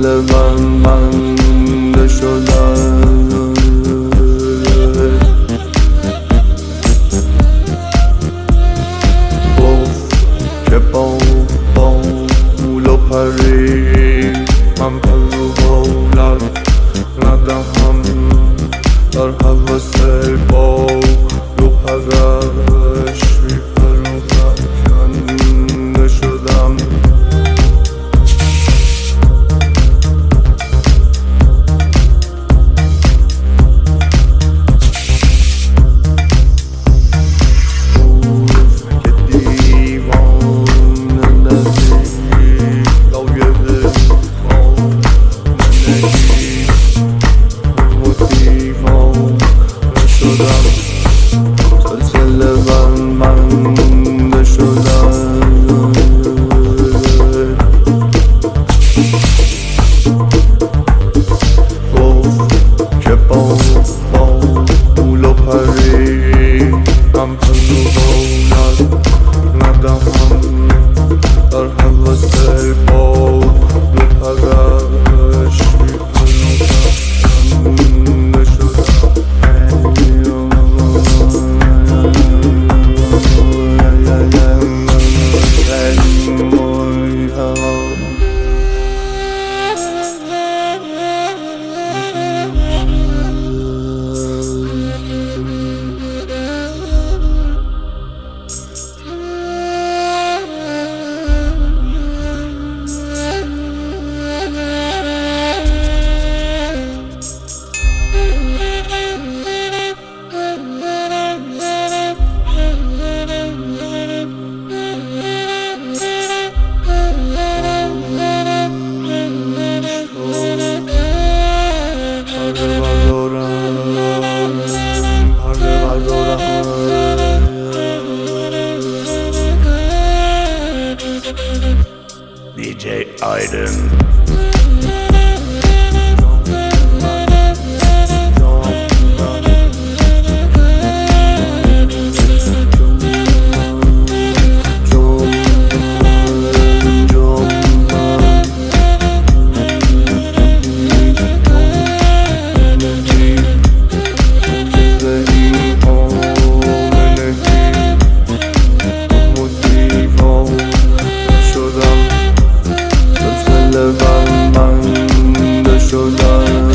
من بنده شدم. گفت که با بال و پری من پر و بالت ندهم، در هوس بال و پرش بی پر و پرکنده شدم. سلسله بنده شدم. گفت که با بال و پری من پر و بالت ندهم، در هوس بال و پرش بی پر و پرکنده شدم. DJ Aiden. بنده شدم.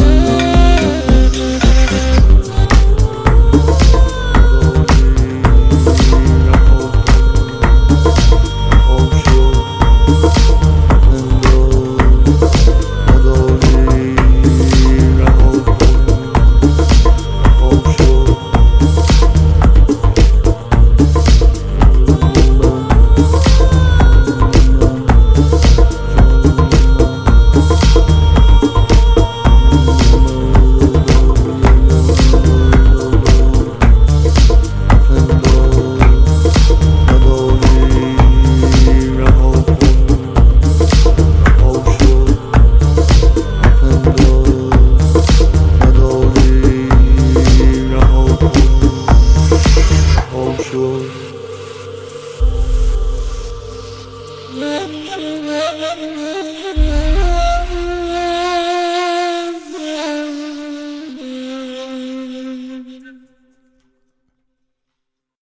Sure.